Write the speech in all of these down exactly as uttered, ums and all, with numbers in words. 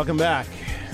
Welcome back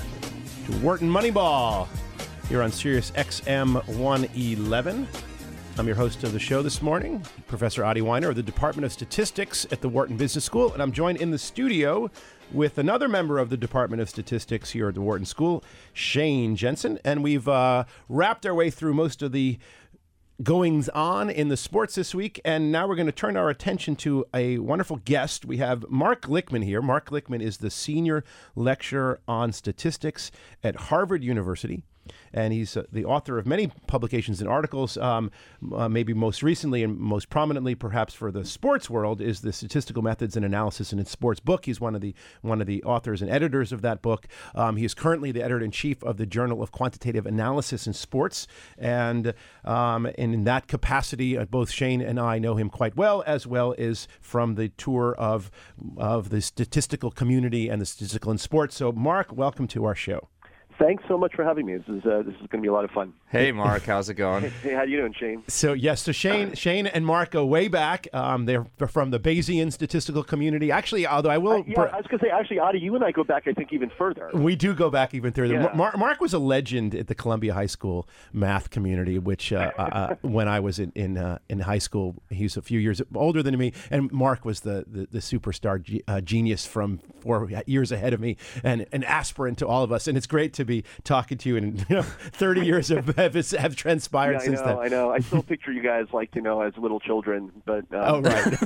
to Wharton Moneyball here on Sirius X M one eleven. I'm your host of the show this morning, Professor Adi Wyner of the Department of Statistics at the Wharton Business School, and I'm joined in the studio with another member of the Department of Statistics here at the Wharton School, Shane Jensen, and we've uh, wrapped our way through most of the goings on in the sports this week, and now we're going to turn our attention to a wonderful guest. We have Mark Glickman here. Mark Glickman is the senior lecturer on statistics at Harvard University, and he's uh, the author of many publications and articles. Um, uh, maybe most recently and most prominently, perhaps for the sports world, is the Statistical Methods and Analysis in Sports book. He's one of the one of the authors and editors of that book. Um, he is currently the editor-in-chief of the Journal of Quantitative Analysis in Sports, and um, and in that capacity, uh, both Shane and I know him quite well, as well as from the tour of of the statistical community and the statistical in sports. So, Mark, welcome to our show. Thanks so much for having me. This is uh, this is going to be a lot of fun. Hey, Mark, how's it going? Hey, hey, how you doing, Shane? So yes, so Shane, Shane and Mark go way back. Um, they're from the Bayesian statistical community. Actually, although I will, Uh, yeah, I was going to say, actually, Adi, you and I go back, I think, even further. we do go back even further. Yeah. Mark, Mark was a legend at the Columbia High School math community, which uh, uh, when I was in in, uh, in high school, he was a few years older than me, and Mark was the the, the superstar ge- uh, genius from four years ahead of me, and an aspirant to all of us. And it's great to be talking to you, and you know, thirty years have, have have transpired yeah, I since know, then. I know. I still picture you guys like, you know, as little children, but um, Oh, right.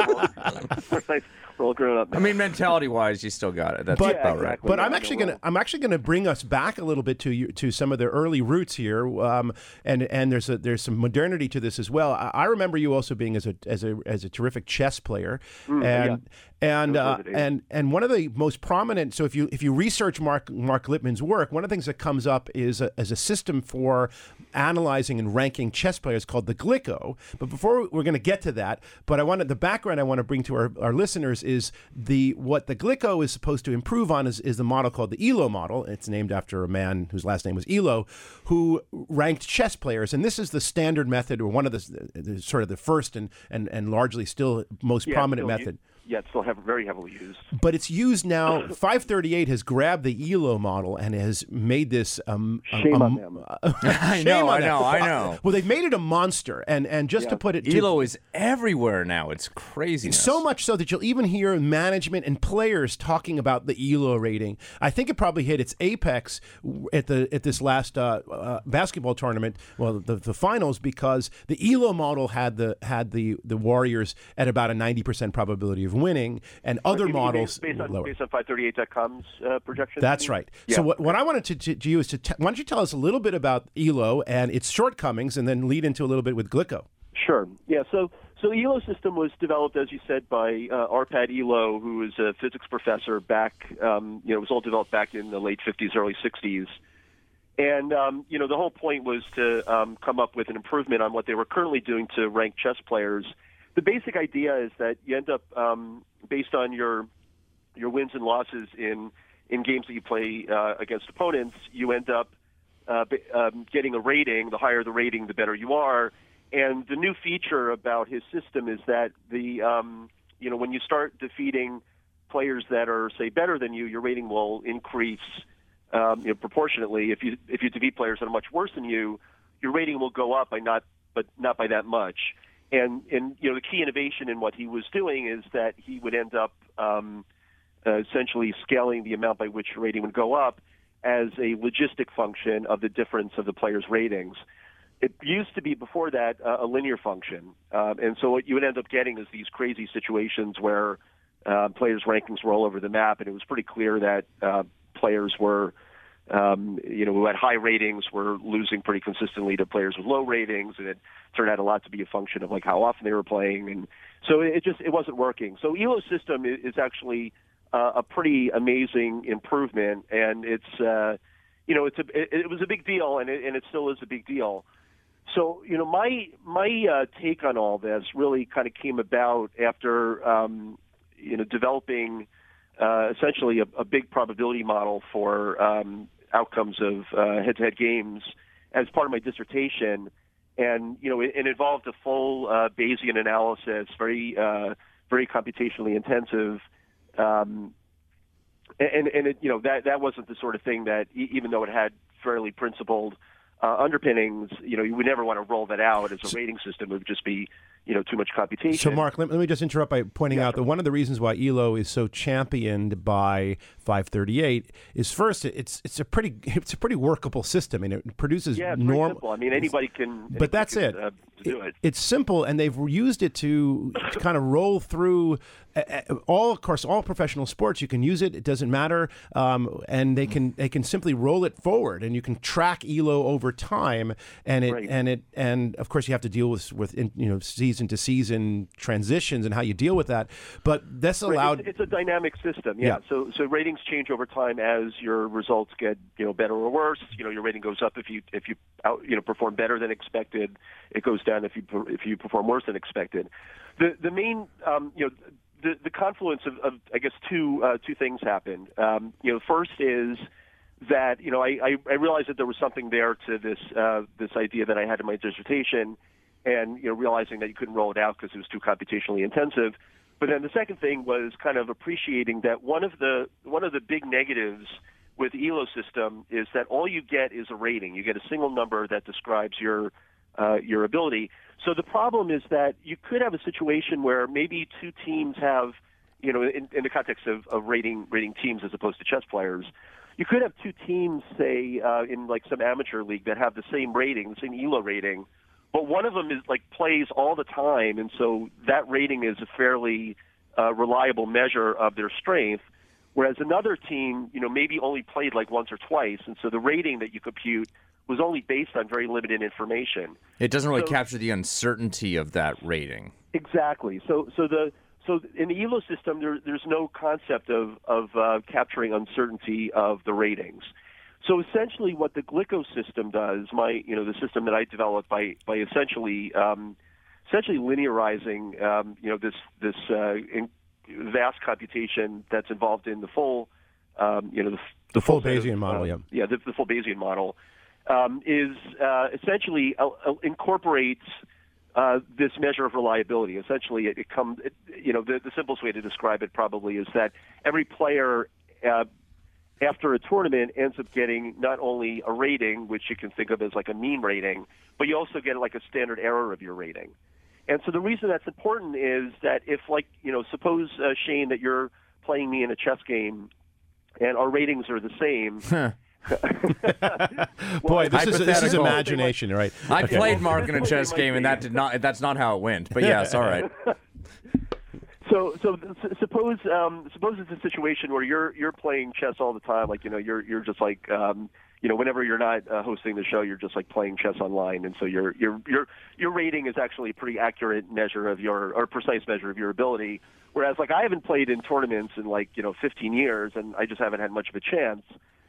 we're, nice, we're all grown up now. I mean, mentality-wise, you still got it. That's But- about Yeah, right. exactly. But Yeah, I'm I actually know. gonna I'm actually gonna bring us back a little bit to you to some of the early roots here, um, and and there's a there's some modernity to this as well. I, I remember you also being as a as a as a terrific chess player, Mm, and and Those uh, were the days. and and one of the most prominent. So if you if you research Mark Mark Lippmann's work, one of the things that comes up is a, is a system for analyzing and ranking chess players called the Glicko. But before we're going to get to that, but I wanted the background I want to bring to our, our listeners is the what the Glicko is supposed to improve on is, is the model called the Elo model. It's named after a man whose last name was Elo, who ranked chess players, and this is the standard method, or one of the, the sort of the first and and, and largely still most Yeah, prominent still, method. You, yeah, it's still have, very heavily used. But it's used now. five thirty-eight has grabbed the Elo model and has made this. Um, Shame um, on them. I shame know, on I them. know, I Uh, know. Well, they've made it a monster, and and just to Yeah. put it, to, Elo is everywhere now. It's craziness. so much so that you'll even hear management and players talking about the Elo rating. I think it probably hit its apex at the at this last uh, uh, basketball tournament, well, the, the finals, because the Elo model had the had the the Warriors at about a ninety percent probability of winning, and other You mean models based on lower. based on five thirty-eight dot com's uh, projections. That's right. Yeah. So what, what I wanted to, to, to you is to t- why don't you tell us a little bit about Elo and its shortcomings, and then lead into a little bit with Glicko. Sure. Yeah. So, so the Elo system was developed, as you said, by uh, Arpad Elo, who was a physics professor back. Um, you know, it was all developed back in the late fifties, early sixties, and um, you know, the whole point was to um, come up with an improvement on what they were currently doing to rank chess players. The basic idea is that you end up um, based on your your wins and losses in in games that you play uh, against opponents, you end up uh, um, getting a rating. The higher the rating, the better you are. And the new feature about his system is that the um, you know when you start defeating players that are, say, better than you, your rating will increase um, you know, proportionately. If you if you defeat players that are much worse than you, your rating will go up by not but not by that much. And and you know the key innovation in what he was doing is that he would end up um, uh, essentially scaling the amount by which your rating would go up as a logistic function of the difference of the players' ratings. It used to be before that uh, a linear function, um, and so what you would end up getting is these crazy situations where uh, players' rankings were all over the map, and it was pretty clear that uh, players were. Um, you know, who had high ratings were losing pretty consistently to players with low ratings, and it turned out a lot to be a function of like how often they were playing, and so it just it wasn't working. So Elo's system is actually uh, a pretty amazing improvement, and it's uh, you know it's a it, it was a big deal, and it, and it still is a big deal. So you know my my uh, take on all this really kind of came about after um, you know developing uh, essentially a, a big probability model for um, outcomes of uh, head-to-head games as part of my dissertation, and you know it, it involved a full uh, Bayesian analysis, very uh, very computationally intensive, um, and and it, you know that that wasn't the sort of thing that e- even though it had fairly principled uh, underpinnings, you know, you would never want to roll that out as a rating system. It would just be, you know, too much computation. So, Mark, let, let me just interrupt by pointing Yeah, out sure. that one of the reasons why E L O is so championed by five thirty-eight is first, it's it's a pretty it's a pretty workable system, and it produces Yeah, it's very normal. simple. I mean, anybody can. But anybody that's can, it. Uh, do it. It's simple, and they've used it to kind of roll through uh, uh, all, of course, all professional sports. You can use it; it doesn't matter, um, and they can they can simply roll it forward, and you can track E L O over time, and it Right. and it and of course you have to deal with with in, you know season to season transitions and how you deal with that. But this Right, allowed. It's, it's a dynamic system. Yeah. Yeah. So so ratings change over time as your results get you know better or worse. You know your rating goes up if you if you out, you know perform better than expected. It goes down if you per- if you perform worse than expected. The the main um, you know the the confluence of, of I guess two uh, two things happened. Um, you know first is that you know I, I, I realized that there was something there to this uh, this idea that I had in my dissertation, and you know realizing that you couldn't roll it out because it was too computationally intensive. But then the second thing was kind of appreciating that one of the one of the big negatives with the E L O system is that all you get is a rating. You get a single number that describes your uh, your ability. So the problem is that you could have a situation where maybe two teams have, you know, in, in the context of, of rating rating teams as opposed to chess players, you could have two teams, say, uh, in like some amateur league that have the same rating, the same E L O rating, but one of them is like plays all the time, and so that rating is a fairly uh, reliable measure of their strength. Whereas another team, you know, maybe only played like once or twice, and so the rating that you compute was only based on very limited information. It doesn't really So- capture the uncertainty of that rating. Exactly. So, so the so in the E L O system, there, there's no concept of of uh, capturing uncertainty of the ratings. So essentially, what the Glico system does, my you know the system that I developed by by essentially um, essentially linearizing um, you know this this uh, in, vast computation that's involved in the full um, you know the, The full set of, Bayesian model, uh, yeah. yeah, the, the full Bayesian model um, is uh, essentially uh, uh, incorporates uh, this measure of reliability. Essentially, it, it comes it, you know the, the simplest way to describe it probably is that every player uh, after a tournament ends up getting not only a rating, which you can think of as like a mean rating, but you also get like a standard error of your rating. And so the reason that's important is that if, like, you know, suppose, uh, Shane, that you're playing me in a chess game and our ratings are the same. Boy, this is, this is hypothetical. imagination, right? I Okay. played Mark in a Well, chess they might game, and be. that did not. That's not how it went. But yes, all right. So, so s- suppose um, suppose it's a situation where you're you're playing chess all the time, like you know you're you're just like um, you know whenever you're not uh, hosting the show, you're just like playing chess online, and so your your your your rating is actually a pretty accurate measure of your or precise measure of your ability. Whereas like I haven't played in tournaments in like you know fifteen years, and I just haven't had much of a chance.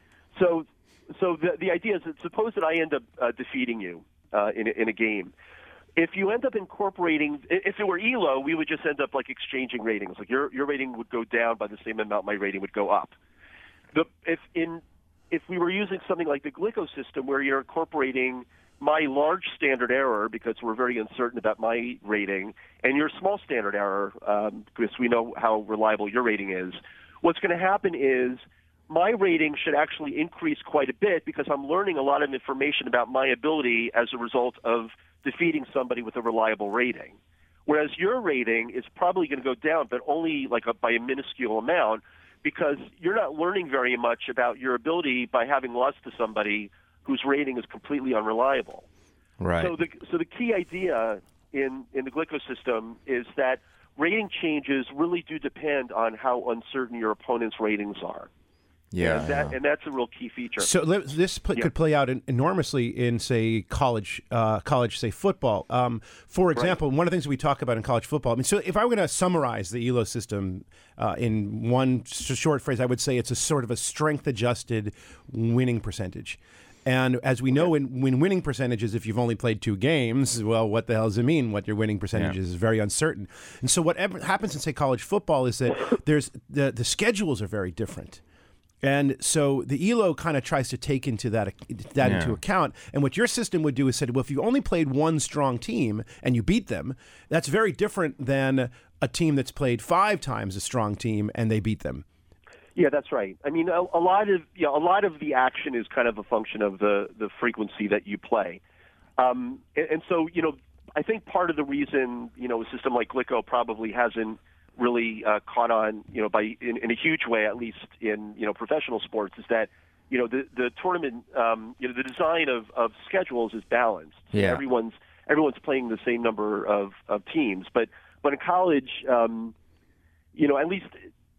So, so the the idea is that suppose that I end up uh, defeating you uh, in a, in a game. If you end up incorporating, if it were E L O, we would just end up like exchanging ratings. Like your your rating would go down by the same amount my rating would go up. The if in if we were using something like the Glico system, where you're incorporating my large standard error because we're very uncertain about my rating, and your small standard error um, because we know how reliable your rating is, what's going to happen is my rating should actually increase quite a bit because I'm learning a lot of information about my ability as a result of defeating somebody with a reliable rating. Whereas your rating is probably going to go down, but only like a, by a minuscule amount because you're not learning very much about your ability by having lost to somebody whose rating is completely unreliable. Right. So the so the key idea in, in the Glico system is that rating changes really do depend on how uncertain your opponent's ratings are. yeah. And, that, and that's a real key feature. So let- this pl- Yeah. could play out en- enormously in, say, college, uh, college, say, football. Um, for example, one of the things we talk about in college football. I mean, so if I were going to summarize the E L O system uh, in one sh- short phrase, I would say it's a sort of a strength-adjusted winning percentage. And as we know, in, when winning percentages, if you've only played two games, well, what the hell does it mean? What your winning percentage Yeah. is is very uncertain. And so whatever happens in, say, college football is that there's the the schedules are very different. And so the E L O kind of tries to take into that that Yeah. into account. And what your system would do is say, well, if you only played one strong team and you beat them, that's very different than a team that's played five times a strong team and they beat them. Yeah, that's right. I mean, a, a lot of you know, a lot of the action is kind of a function of the the frequency that you play, um, and, and so you know, I think part of the reason you know a system like Glico probably hasn't really uh, caught on, you know, by in, in a huge way, at least in you know professional sports, is that you know the the tournament, um, you know, the design of, of schedules is balanced. Yeah. Everyone's everyone's playing the same number of, of teams, but but in college, um, you know, at least.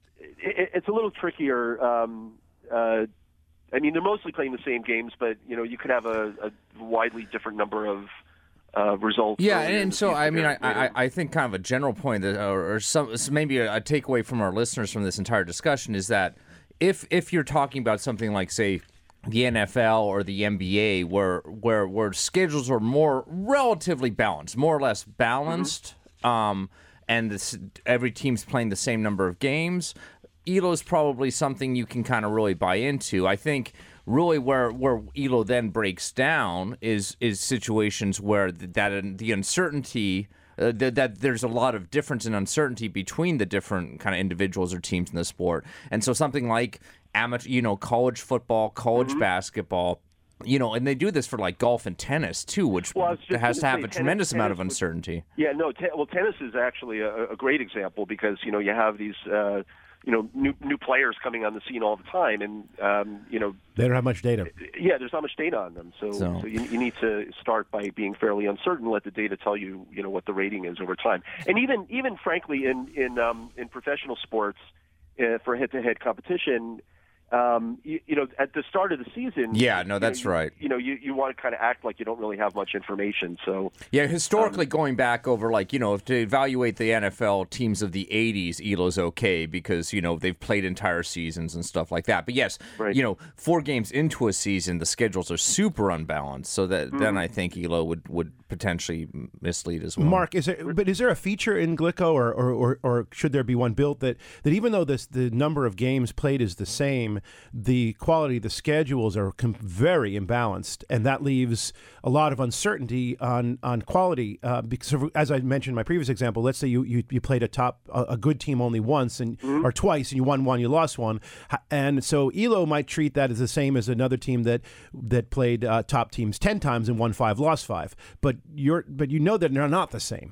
It, it's a little trickier. Um, uh, I mean, they're mostly playing the same games, but you know, you could have a, a widely different number of uh, results. Yeah, earlier in and the so season I mean, I, than later. I I think kind of a general point that, or, or some maybe a, a takeaway from our listeners from this entire discussion is that if if you're talking about something like, say, the N F L or the N B A, where where where schedules are more relatively balanced, more or less balanced, mm-hmm. um, and this, every team's playing the same number of games, E L O is probably something you can kind of really buy into. I think really where where E L O then breaks down is is situations where that the uncertainty. Uh, that, that there's a lot of difference in uncertainty between the different kind of individuals or teams in the sport, and so something like amateur, you know, college football, college mm-hmm. basketball, you know, and they do this for like golf and tennis too, which well, has to have say, a tennis, tremendous tennis amount of would, uncertainty. Yeah, no, te- well, tennis is actually a, a great example because you know you have these. Uh, You know, new new players coming on the scene all the time, and um, you know they don't have much data. Yeah, there's not much data on them, so, so. so you, you need to start by being fairly uncertain. Let the data tell you, you know, what the rating is over time. And even even frankly, in in um, in professional sports, uh, for head-to-head competition. Um, you, you know, at the start of the season. Yeah, no, that's you know, you, right. You know, you, you want to kind of act like you don't really have much information. So yeah, historically, um, going back over, like, you know, if to evaluate the N F L teams of the eighties, E L O's okay because, you know, they've played entire seasons and stuff like that. But yes, right. you know, four games into a season, the schedules are super unbalanced. So that mm-hmm. then I think E L O would, would potentially mislead as well. Mark, is there, but is there a feature in Glico, or, or, or, or should there be one built that, that even though this the number of games played is the same, the quality, the schedules are com- very imbalanced, and that leaves a lot of uncertainty on on quality. Uh, because, of, as I mentioned in my previous example, let's say you you, you played a top a, a good team only once and mm-hmm. or twice, and you won one, you lost one, and so E L O might treat that as the same as another team that that played uh, top teams ten times and won five, lost five. But you're but you know that they're not the same.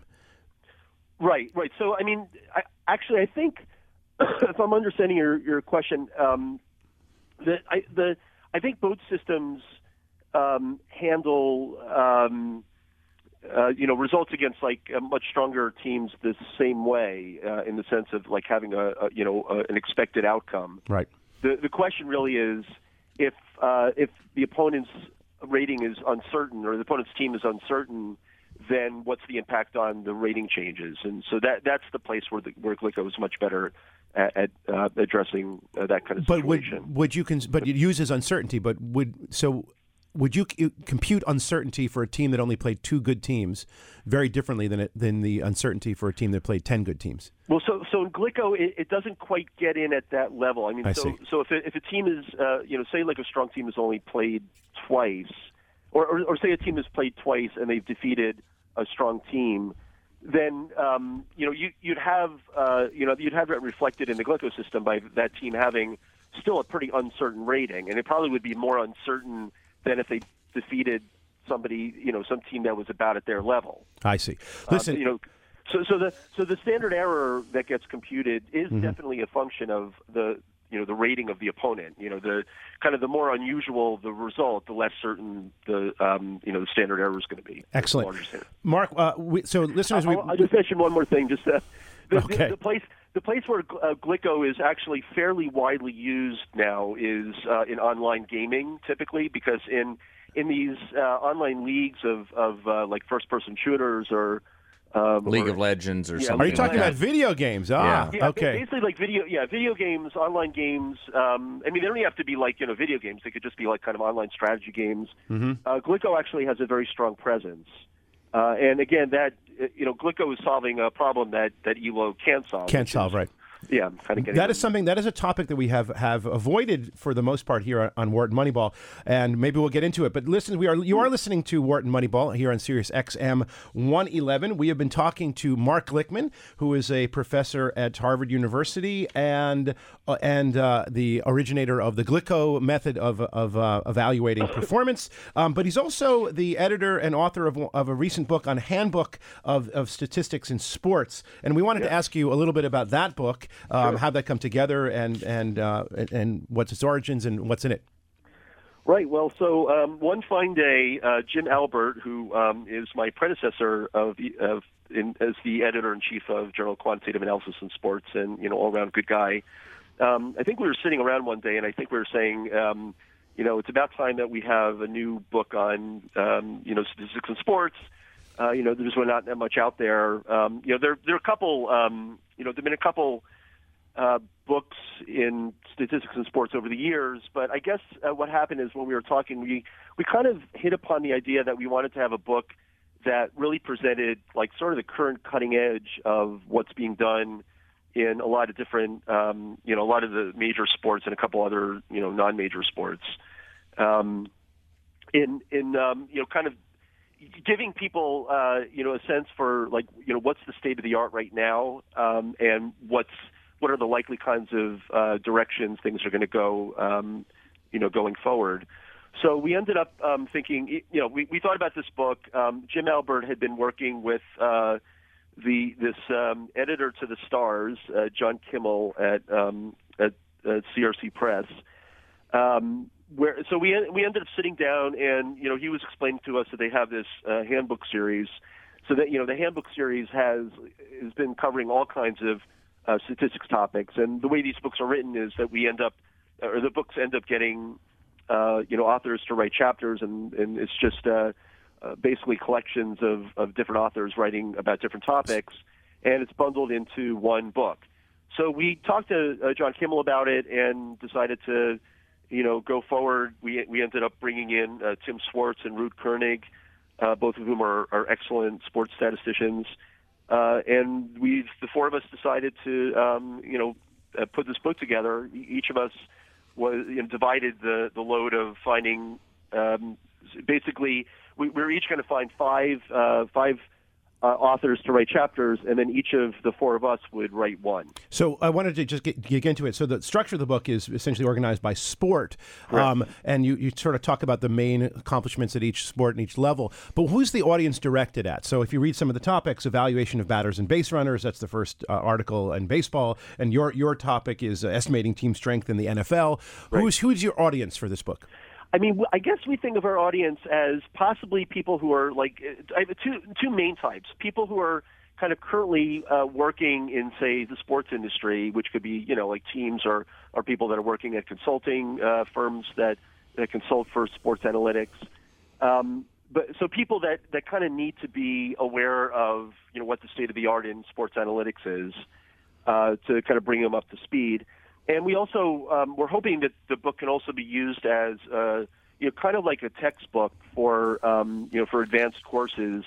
Right, right. So I mean, I, actually, I think if I'm understanding your your question. Um, The I, the I think both systems um, handle um, uh, you know results against like uh, much stronger teams the same way uh, in the sense of like having a, a you know a, an expected outcome. Right. The the question really is if uh, if the opponent's rating is uncertain or the opponent's team is uncertain, then what's the impact on the rating changes? And so that that's the place where the where Glico is much better at, at uh, addressing uh, that kind of but situation. Would would you cons- but it uses uncertainty? But would so would you c- compute uncertainty for a team that only played two good teams very differently than it, than the uncertainty for a team that played ten good teams? Well, so so in Glico, it, it doesn't quite get in at that level. I mean, I so see. so if it, if a team is uh, you know say like a strong team has only played twice, or, or or say a team has played twice and they've defeated a strong team, then um, you know you, you'd have uh, you know you'd have it reflected in the Glico system by that team having still a pretty uncertain rating, and it probably would be more uncertain than if they defeated somebody you know some team that was about at their level. I see. Listen, um, you know, so so the so the standard error that gets computed is mm-hmm. definitely a function of the you know the rating of the opponent. You know the kind of the more unusual the result, the less certain the um, you know the standard error is going to be. Excellent, Mark. Uh, we, so listeners, I'll, we, I'll just mention one more thing. Just uh, the, okay. the, the place the place where uh, Glico is actually fairly widely used now is uh, in online gaming, typically because in in these uh, online leagues of of uh, like first person shooters or Um, League or, of Legends or yeah, something. Are you talking like about that. video games? Ah, Yeah. Yeah, okay. basically like video, yeah, video games, online games. Um, I mean, they don't even have to be like you know video games. They could just be like kind of online strategy games. Mm-hmm. Uh, Glico actually has a very strong presence, uh, and again, that you know, Glico is solving a problem that that E L O can't solve. Can't which solve, is, right? yeah, I'm kind of getting that is something that is a topic that we have have avoided for the most part here on, on Wharton Moneyball, and maybe we'll get into it. But listen, we are you are listening to Wharton Moneyball here on Sirius X M one eleven. We have been talking to Mark Glickman, who is a professor at Harvard University and uh, and uh, the originator of the Glicko method of of uh, evaluating performance. Um, but he's also the editor and author of of a recent book on Handbook of, of Statistics in Sports. And we wanted yeah. to ask you a little bit about that book, um, sure. how that come together, and and uh, and what's its origins and what's in it. Right. Well, so um, one fine day, uh, Jim Albert, who um, is my predecessor of, of in, as the editor-in-chief of Journal of Quantitative Analysis in Sports, and you know, all-around good guy. Um, I think we were sitting around one day, and I think we were saying, um, you know, it's about time that we have a new book on, um, you know, statistics in sports. Uh, you know, there's really not that much out there. Um, you know, there there are a couple. Um, you know, there've been a couple uh, books in statistics in sports over the years. But I guess uh, what happened is when we were talking, we we kind of hit upon the idea that we wanted to have a book that really presented like sort of the current cutting edge of what's being done in a lot of different, um, you know, a lot of the major sports and a couple other, you know, non-major sports. Um, in in um, you know, kind of giving people, uh, you know, a sense for like, you know, what's the state of the art right now, um, and what's what are the likely kinds of uh, directions things are going to go, um, you know, going forward. So we ended up um, thinking, you know, we, we thought about this book. Um, Jim Albert had been working with uh, the this um, editor to the Stars, uh, John Kimmel at um, at, at C R C Press. Um, Where, so we we ended up sitting down, and you know he was explaining to us that they have this uh, handbook series. So that you know the handbook series has has been covering all kinds of uh, statistics topics, and the way these books are written is that we end up, or the books end up getting, uh, you know, authors to write chapters, and, and it's just uh, uh, basically collections of, of different authors writing about different topics, and it's bundled into one book. So we talked to uh, John Kimmel about it and decided to, you know, go forward. We we ended up bringing in uh, Tim Swartz and Ruud Koenig, uh, both of whom are, are excellent sports statisticians. Uh, and we, the four of us, decided to, um, you know, uh, put this book together. Each of us was you know, divided the, the load of finding. Um, basically, we, we were each going to find five uh, five. Uh, authors to write chapters, and then each of the four of us would write one. So I wanted to just get, get into it. So the structure of the book is essentially organized by sport, um, and you, you sort of talk about the main accomplishments at each sport and each level. But who's the audience directed at? So if you read some of the topics, evaluation of batters and base runners, that's the first uh, article in baseball, and your your topic is uh, estimating team strength in the N F L. Right. Who's who's your audience for this book? I mean, I guess we think of our audience as possibly people who are like I have two two main types: people who are kind of currently uh, working in, say, the sports industry, which could be, you know, like teams, or or people that are working at consulting uh, firms that, that consult for sports analytics. Um, but so people that, that kind of need to be aware of, you know, what the state of the art in sports analytics is, uh, to kind of bring them up to speed. And we also, um, we're hoping that the book can also be used as, uh, you know, kind of like a textbook for, um, you know, for advanced courses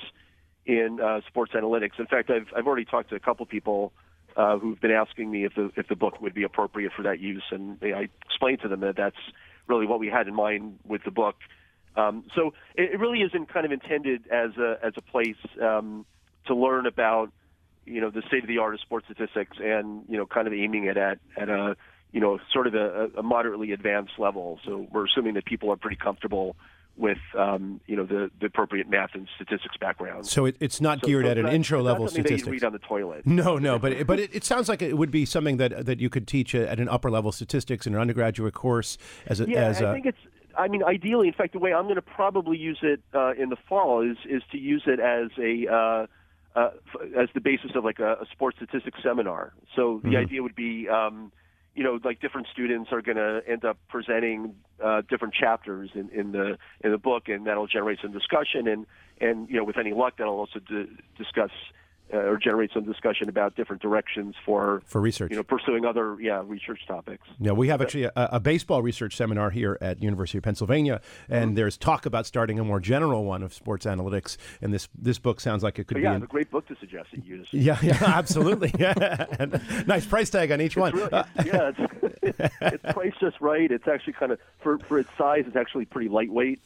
in uh, sports analytics. In fact, I've I've already talked to a couple people uh, who've been asking me if the if the book would be appropriate for that use, and I explained to them that that's really what we had in mind with the book. Um, so it, it really isn't kind of intended as a as a place um, to learn about, you know, the state of the art of sports statistics, and, you know, kind of aiming it at, at a, you know, sort of a, a moderately advanced level. So we're assuming that people are pretty comfortable with, um, you know, the, the appropriate math and statistics background. So it, it's not so, geared so at an not, intro level not statistics. That you read on the toilet. No, no, but it, but it, it sounds like it would be something that that you could teach at an upper level statistics in an undergraduate course as a. Yeah, as I a, think it's. I mean, ideally, in fact, the way I'm going to probably use it uh, in the fall is is to use it as a. Uh, Uh, as the basis of like a, a sports statistics seminar. So the mm-hmm. idea would be, um, you know, like different students are going to end up presenting uh, different chapters in, in the in the book, and that'll generate some discussion. And, and you know, with any luck, that'll also d- discuss uh, or generate some discussion about different directions for For research. you know, pursuing other yeah research topics. Yeah, we have actually a, a baseball research seminar here at University of Pennsylvania, and there's talk about starting a more general one of sports analytics. And this this book sounds like it could But be. yeah, an- it's a great book to suggest that you use. yeah, yeah, absolutely. Yeah. And nice price tag on each one. Really, Uh, it's, yeah, it's, it's priced just right. It's actually kind of for for its size. It's actually pretty lightweight.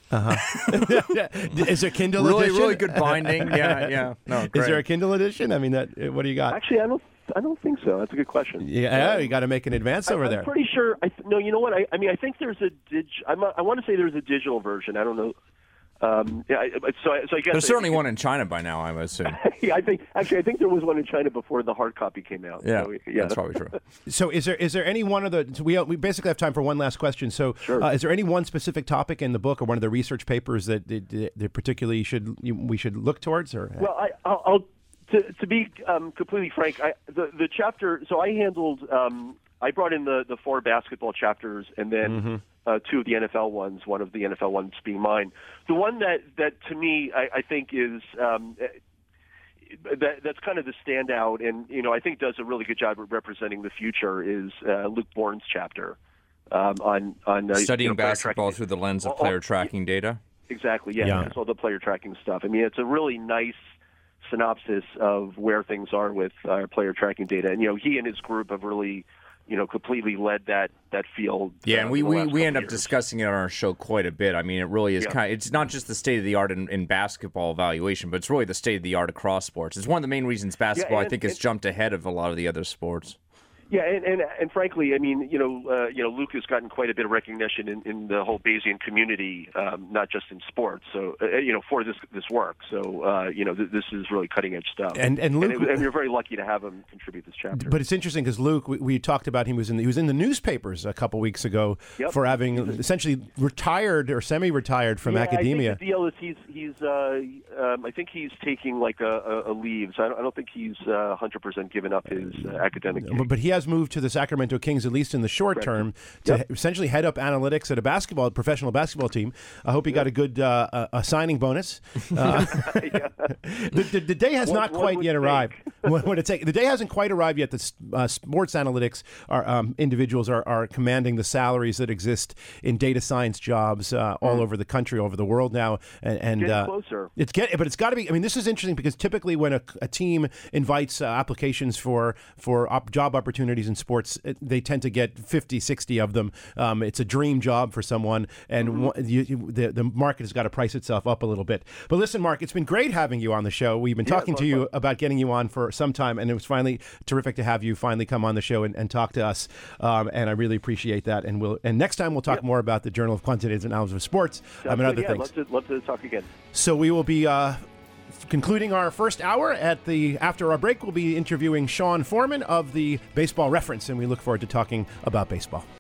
is there Kindle Really, edition? really good binding. Yeah, yeah. No, Is great. there a Kindle edition? I mean, that. What do you got? Actually, I don't. I don't think so. That's a good question. Yeah, you got to make an advance over I, I'm there. pretty sure. I th- no, you know what? I, I mean, I think there's a dig. I'm not, I want to say there's a digital version. I don't know. Um, yeah. I, so, I- so I guess There's I- certainly one in China by now, I would assume. yeah, I think actually, I think there was one in China before the hard copy came out. Yeah, So, yeah. that's probably true. So, is there is there any one of the? So we we basically have time for one last question. So, Sure. uh, is there any one specific topic in the book or one of the research papers that that, that particularly should you, we should look towards? Or Well, I, I'll, I'll to, to be um, completely frank, I, the the chapter. So I handled. Um, I brought in the the four basketball chapters, and then Mm-hmm. uh, two of the N F L ones. One of the N F L ones being mine. The one that that to me I, I think is. Um, That, that's kind of the standout, and you know I think does a really good job of representing the future. Is uh, Luke Bourne's chapter um, on on uh, Studying you know, player basketball tracking. through the lens of Oh, oh, player tracking data. Exactly, yeah, Yeah. it's all the player tracking stuff. I mean, it's a really nice synopsis of where things are with uh, player tracking data, and you know he and his group have really, you know, completely led that that field. Yeah, uh, and we, in the we, last we end couple up years. discussing it on our show quite a bit. I mean, it really is Yeah. kind of, it's not just the state of the art in, in basketball evaluation, but it's really the state of the art across sports. It's one of the main reasons basketball, I and- think, has and- jumped ahead of a lot of the other sports. Yeah, and, and and frankly, I mean, you know, uh, you know, Luke has gotten quite a bit of recognition in, in the whole Bayesian community, um, not just in sports. So, uh, you know, for this this work. So, uh, you know, th- this is really cutting edge stuff. And- and Luke- and, it- and we're very lucky to have him contribute this chapter. But it's interesting because Luke, we, we talked about him was in the, he was in the newspapers a couple weeks ago Yep. for having essentially retired or semi-retired from yeah, academia. I think the deal is he's he's uh, um, I think he's taking like a, a, a leave. So I don't, I don't think he's uh, one hundred percent given up his uh, academic. But, gig. but he has moved to the Sacramento Kings, at least in the short Correct. term, to Yep. essentially head up analytics at a basketball, professional basketball team. I hope he got a good uh, a, a signing bonus. Uh, the, the, the day has One- not one quite would yet think. arrived. What would it take? The day hasn't quite arrived yet. The uh, sports analytics are, um, individuals are, are commanding the salaries that exist in data science jobs uh, all over the country, over the world now, and, and Getting uh, closer. It's get, but it's got to be. I mean, this is interesting because typically when a, a team invites uh, applications for for op- job opportunities in sports, it, they tend to get fifty, sixty of them. Um, it's a dream job for someone, and Mm-hmm. one, you, you, the the market has got to price itself up a little bit. But listen, Mark, it's been great having you on the show. We've been Yeah, talking it's to a lot you of about getting you on for some time, and it was finally terrific to have you finally come on the show and, and talk to us. Um, and I really appreciate that. And we'll and next time we'll talk Yep. more about the Journal of Quantitative Analysis of Sports um, and Sounds other good. Yeah, things. Love to, love to talk again. So we will be uh, concluding our first hour. At the after our break, we'll be interviewing Sean Foreman of the Baseball Reference, and we look forward to talking about baseball.